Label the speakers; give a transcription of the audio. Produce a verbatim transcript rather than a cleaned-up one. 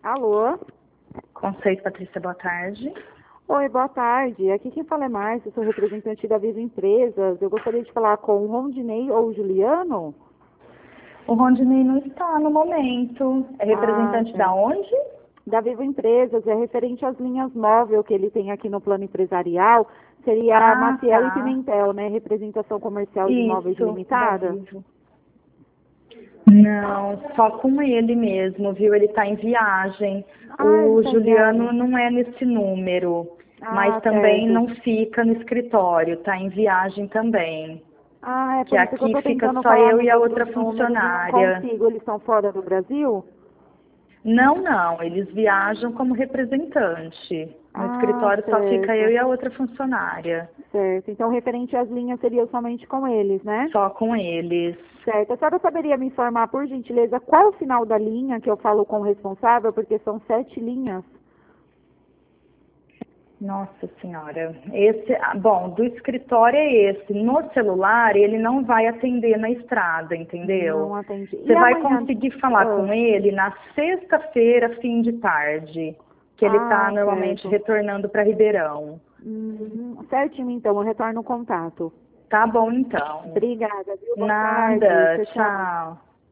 Speaker 1: Alô?
Speaker 2: Conceito Patrícia, boa tarde.
Speaker 1: Oi, boa tarde. Aqui quem fala é Márcia, sou representante da Viva Empresas. Eu gostaria de falar com o Rondinei ou o Juliano?
Speaker 2: O Rondinei não está no momento. É representante
Speaker 1: Ah,
Speaker 2: da
Speaker 1: tá.
Speaker 2: onde?
Speaker 1: Da Viva Empresas, é referente às linhas móveis que ele tem aqui no plano empresarial. Seria a
Speaker 2: Ah,
Speaker 1: Maciel e
Speaker 2: tá.
Speaker 1: Pimentel, né? Representação comercial de imóveis
Speaker 2: Isso, da
Speaker 1: limitada?
Speaker 2: Vivo. Não, só com ele mesmo, viu? Ele está em viagem.
Speaker 1: Ah, ele
Speaker 2: O
Speaker 1: está em
Speaker 2: Juliano
Speaker 1: viagem.
Speaker 2: não é nesse número, mas
Speaker 1: Ah,
Speaker 2: também
Speaker 1: certo.
Speaker 2: não fica no escritório, está em viagem também.
Speaker 1: Ah, é
Speaker 2: Que
Speaker 1: por isso que eu
Speaker 2: aqui
Speaker 1: estou
Speaker 2: fica
Speaker 1: tentando
Speaker 2: só
Speaker 1: falar
Speaker 2: eu e
Speaker 1: nos
Speaker 2: a outra
Speaker 1: outros números e não
Speaker 2: funcionária.
Speaker 1: consigo. Eles estão fora do Brasil?
Speaker 2: Não, não, eles viajam como representante. No
Speaker 1: Ah,
Speaker 2: escritório só fica eu
Speaker 1: certo.
Speaker 2: e a outra funcionária.
Speaker 1: Certo. Então, referente às linhas, seria somente com eles, né?
Speaker 2: Só com eles.
Speaker 1: Certo. A senhora saberia me informar, por gentileza, qual é o final da linha que eu falo com o responsável? Porque são sete linhas.
Speaker 2: Nossa senhora. Esse, ah, bom, do escritório é esse. No celular, ele não vai atender na estrada,
Speaker 1: Não
Speaker 2: entendeu?
Speaker 1: atendi. E
Speaker 2: Você vai
Speaker 1: amanhã?
Speaker 2: conseguir falar
Speaker 1: Ah,
Speaker 2: com ele na sexta-feira, fim de tarde, que ele está
Speaker 1: ah,
Speaker 2: normalmente
Speaker 1: certo.
Speaker 2: retornando para Ribeirão.
Speaker 1: Hum, certinho, então. Eu retorno o contato.
Speaker 2: Tá bom, então.
Speaker 1: Obrigada, viu? Boa tarde.
Speaker 2: Nada.
Speaker 1: Tchau, tchau.
Speaker 2: Tchau.